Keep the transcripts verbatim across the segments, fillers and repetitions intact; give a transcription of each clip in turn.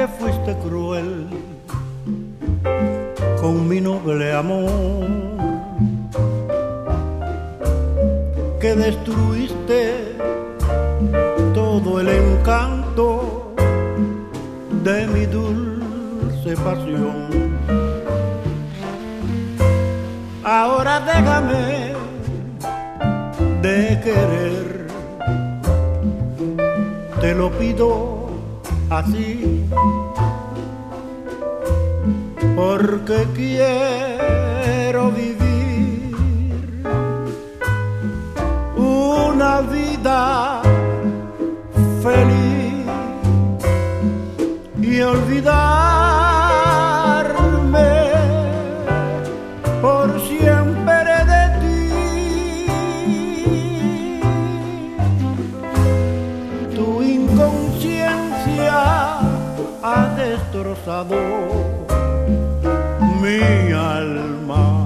que fuiste cruel con mi noble amor, que destruiste todo el encanto de mi dulce pasión. Ahora déjame de querer, te lo pido así, porque quiero vivir una vida feliz y olvidarme por siempre de ti. Tu inconsciencia ha destrozado mi alma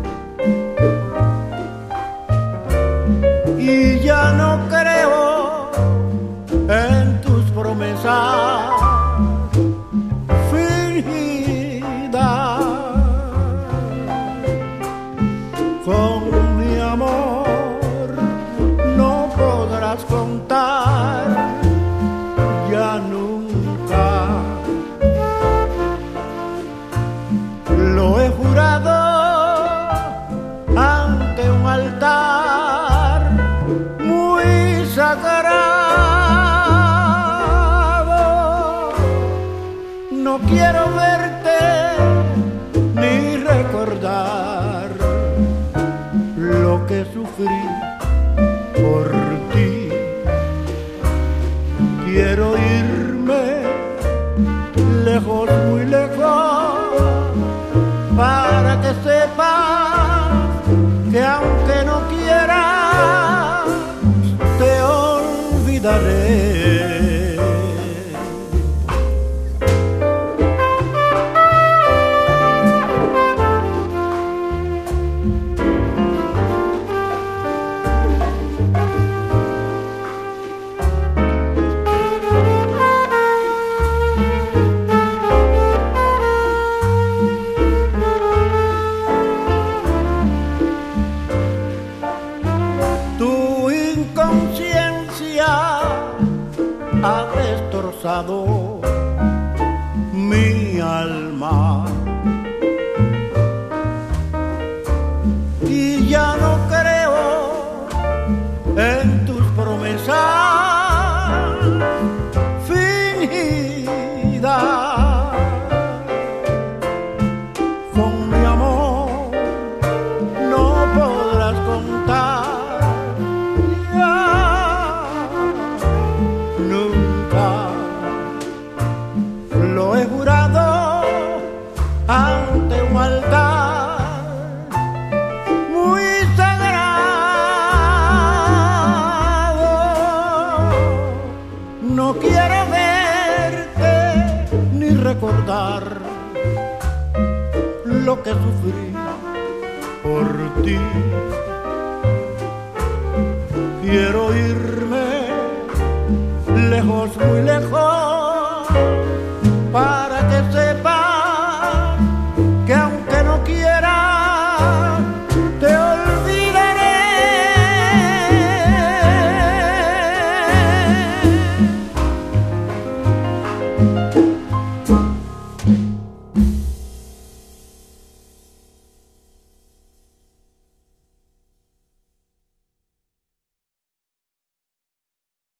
y ya no creo en tus promesas fingidas. Con mi amor no podrás contar ya nunca. Lo he jurado ante un altar muy sagrado. No quiero verte ni recordar lo que sufrí por ti. Quiero irme lejos, muy lejos, para que sepas que aunque no quieras, te olvidaré. Ha destrozado mi alma y ya no creo en tus promesas fingidas. Con mi amor no podrás contar nunca. Lo he jurado ante un altar muy sagrado. No quiero verte ni recordar lo que sufrí por ti. Quiero irme lejos, muy lejos,